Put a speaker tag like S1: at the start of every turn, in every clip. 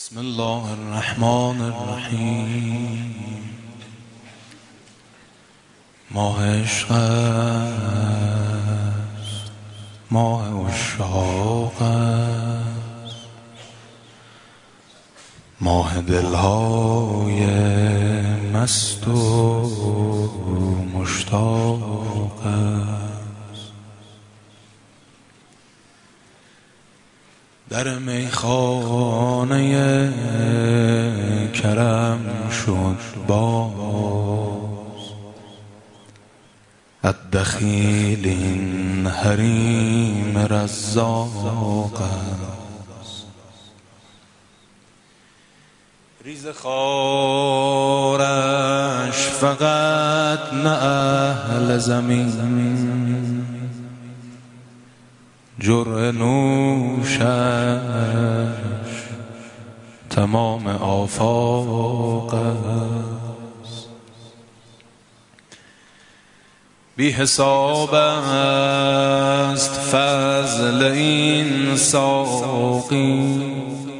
S1: بسم الله الرحمن الرحیم. ماه عشق است، ماه عشاق است، ماه دلهای مست و مشتاق است. در میخانه کرم شد باز، الدخیل این حریم رزاق است. ریز خارش فقط نه اهل زمین، جرعه نوشش تمام آفاق است. بی حساب است فضل این ساقی،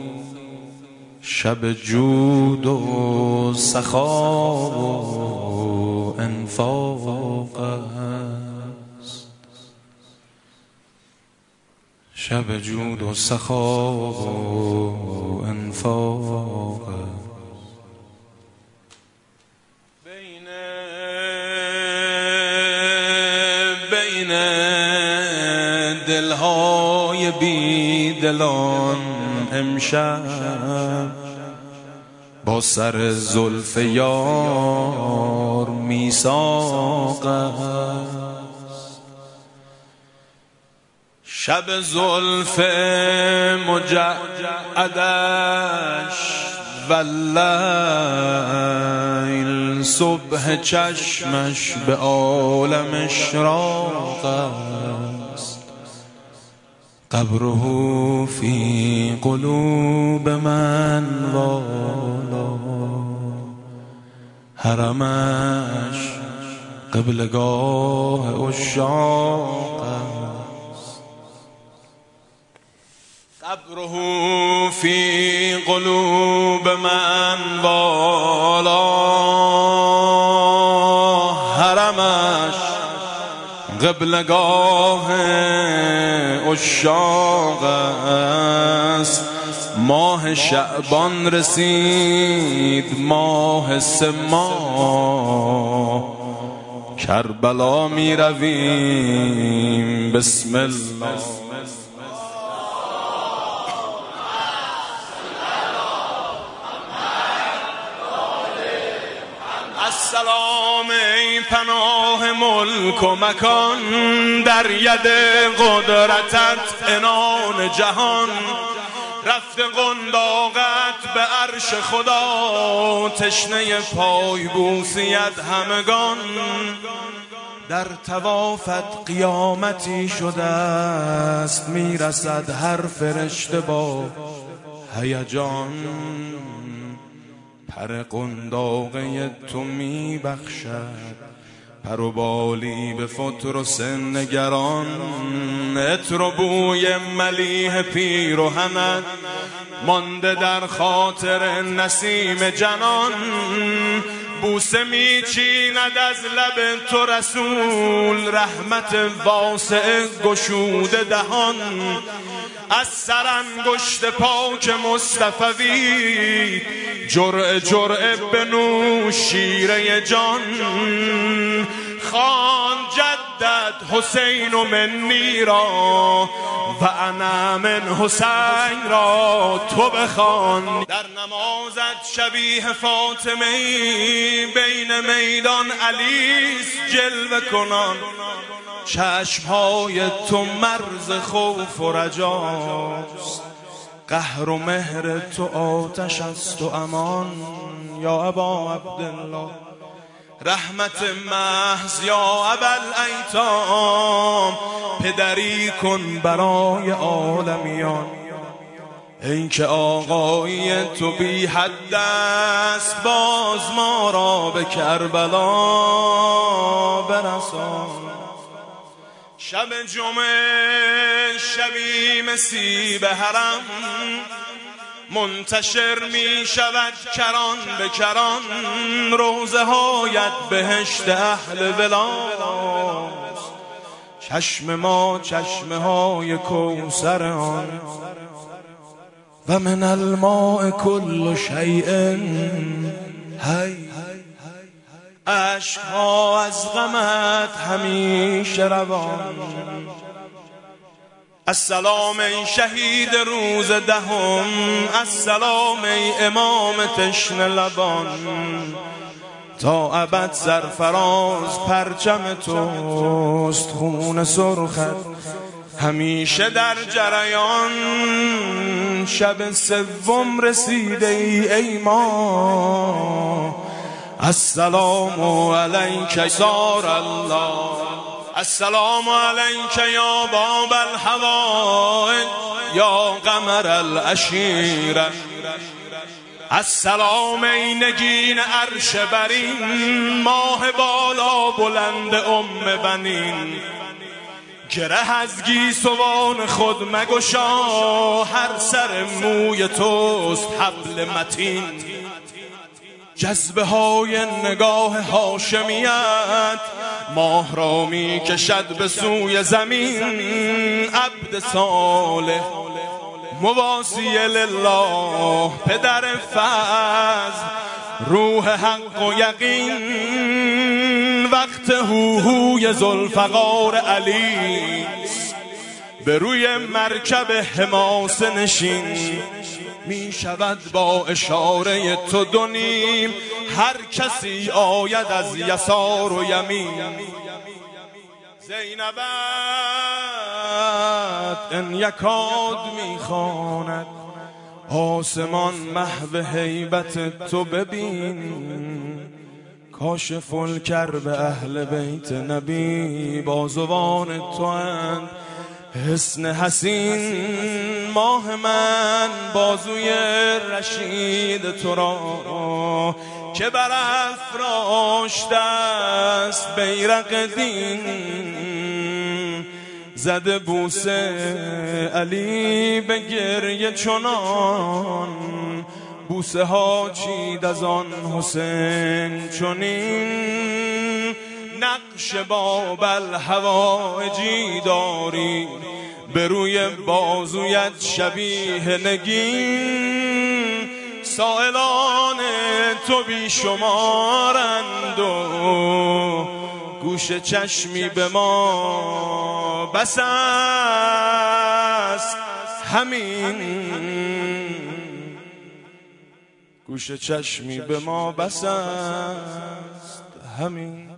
S1: شب جود و سخا و انفاق است. شب جود و سخا و انفاق است. بین دلهای بی دلان امشب با سر زلف یار میثاق است. شب زلف مجعدش واللیل، صبح چشمش به عالم اشراق است. قبره فی قلوب من والا، حرمش قبلگاه عشاق است. قبره فی قلوب من والا، حرمش قبلگاه عشاق است. ماه شعبان رسید، ماه 3 ماه کربلا می رویم. بسم الله. السلام ای پناه ملک و مکان، در ید قدرتت عنان جهان. رفته قنداقت به عرش خدا، تشنه پای بوسیت همگان. در طوافت قیامتی شده است، میرسد هر فرشته با هیجان. پر قنداقه تو می بخشد پر و بالی به فطر و سن نگران. عطر و بوی ملیح پیرهنت مانده در خاطر نسیم جنان. بوسه می چیند از لب تو رسول، رحمت واسع گشوده دهان. از سرانگشت پاک مصطفی، جرعه جرعه بنوش شیره جان. خان جدد حسین منی را، و انا من حسین را تو بخوان. در نمازت شبیه فاطمه، بین میدان علیست جلوه کنان. چشمهای تو مرز خوف و رجاست، قهر و مهر تو آتش است و امان. یا ابا عبدالله رحمت محض، یا ابوالایتام پدری کن برای عالمیان. این که آقایی تو بی حد است، باز ما را به کربلا برسان. شب جمعه شبی مسیب حرم، منتشر می شود کران به کران، روزه هایت بهشت اهل ولاست. چشم ما چشمه های کوثر آن، و من الماء کل شیء حی. اشک‌ها از غمت همیشه روان. السلام ای شهید روز دهم، السلام ای امام تشنه لبان. تا ابد سرفراز پرچم توست، خون سرخت همیشه در جریان. شب سوم رسیده ای ما، السلام علیک سار الله. السلام علیک یا باب الحوائج یا قمر العشیره. السلام ای نگین عرش برین، ماه بالا بلند بنین. گره از گیسوان خود مگشا، هر سر موی توست حبل متین. جذبه های نگاه هاشمیت ماه را می کشد به سوی زمین. عبد صالح مواسی لله، پدر فضل روح حق و یقین. وقت هوهوی ذوالفقار علی، به روی مرکب حماسه نشین. می شود با اشاره تو دو نیم، هر کسی آید از یسار و یمین. زینبت ان یکاد می خواند، آسمان محو هیبت تو ببین. کاشف الکرب اهل بیت نبی، بازوان تو اند حسن حسین. ماه من بازوی رشید تو را، که برافراشته است بیرق دین. زده بوسه علی به گریه چنان، بوسه ها چید از آن حسین چنین. نقش باب الحوائجی داری، به روی بازویت شبیه نگین. سائلان تو بی شمارند و گوش چشمی به ما بس است همین. گوش چشمی به ما بس است همین.